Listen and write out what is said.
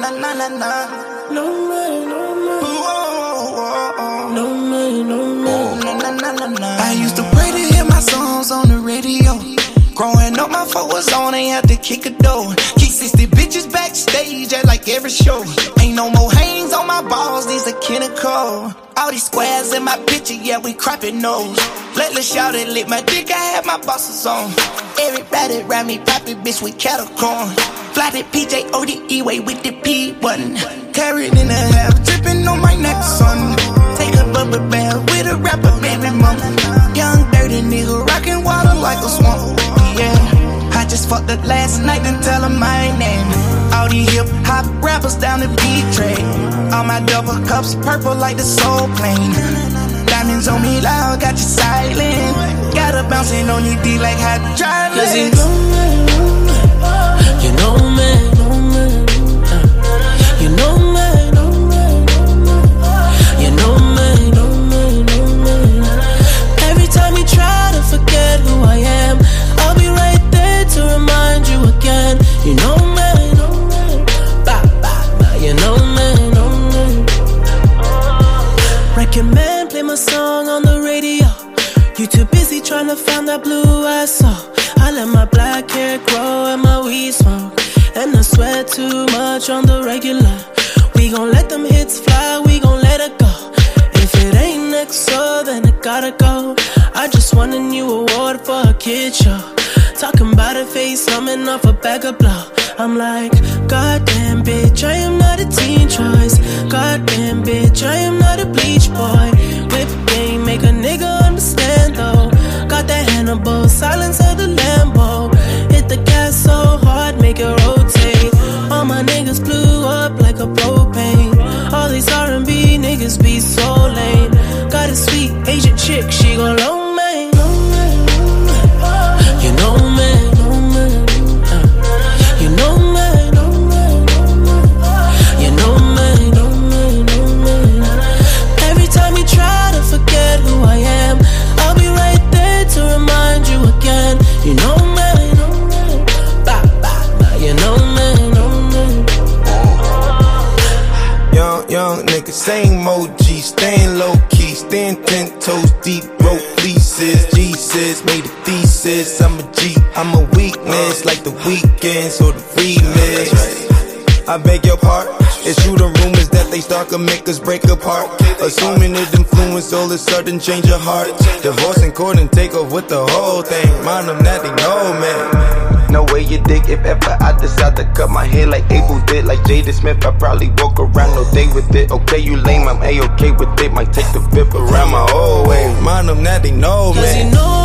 na na na na. No man, no man. No man, no man. Na na na na na. I used to pray to hear my songs on the radio. Growing up, my folk was on, ain't had to kick a door. Keep 60 bitches backstage at like every show. Ain't no more hangs on my balls, these are clinical. All these squares in my picture, yeah, we cropping nose. Let the shout it lit my dick, I had my bosses on. Everybody around me poppin', bitch, with cattle corn. Fly the PJ ODE way with the P1. Carried in the half, drippin' on my neck, son. Take a bubble bath with a rapper, baby mama. Young dirty nigga, rockin' water like a swamp. Yeah, I just fucked up last night and tell her my name. All these hip hop rappers down the beat track. All my double cups purple like the soul plane. Diamonds on me loud, got you silent. Got her bouncing on your D like hydraulics. Cause you know me, you know me, you know me, you know me. Every time you try to forget who I am, I'll be right there to remind you again. You know me, you know me. Record man, play my song on the radio. You too busy trying to find that blue I saw. I let my black hair grow and my weed smoke, and I sweat too much on the regular. We gon' let them hits fly, we gon' let it go. If it ain't next so then it gotta go. I just won a new award for a kid show. Talking about a face, coming off a bag of blow. I'm like, goddamn bitch, I am not a teen choice. Goddamn bitch, I am not a bleach boy. Whip game, make a nigga understand though. Got that Hannibal, silence of the Lambo. Hit the gas so hard, make it rotate. All my niggas blew up like a propane. All these R&B niggas be so lame. Got a sweet Asian chick, she gon' loan me. You know me, you know me, you know me. Every time you try to forget who I am, I'll be right there to remind you again. You know me, you know me. Young nigga, same OG, staying low key, staying 10 toes deep, broke fleeces. Jesus made a thesis. I'm a G, I'm a weakness, like the weekends or the remix. I beg your pardon. It's true the rumors that they start can make us break apart. Assuming it influence all of a sudden change your heart. Divorce in court and take off with the whole thing. Mind them that they know, man. No way you dig if ever I decide to cut my hair like Abel did. Like Jada Smith, I probably walk around all day with it. Okay, you lame, I'm A-okay with it. Might take the whip around my whole way. Mind them that they know, man.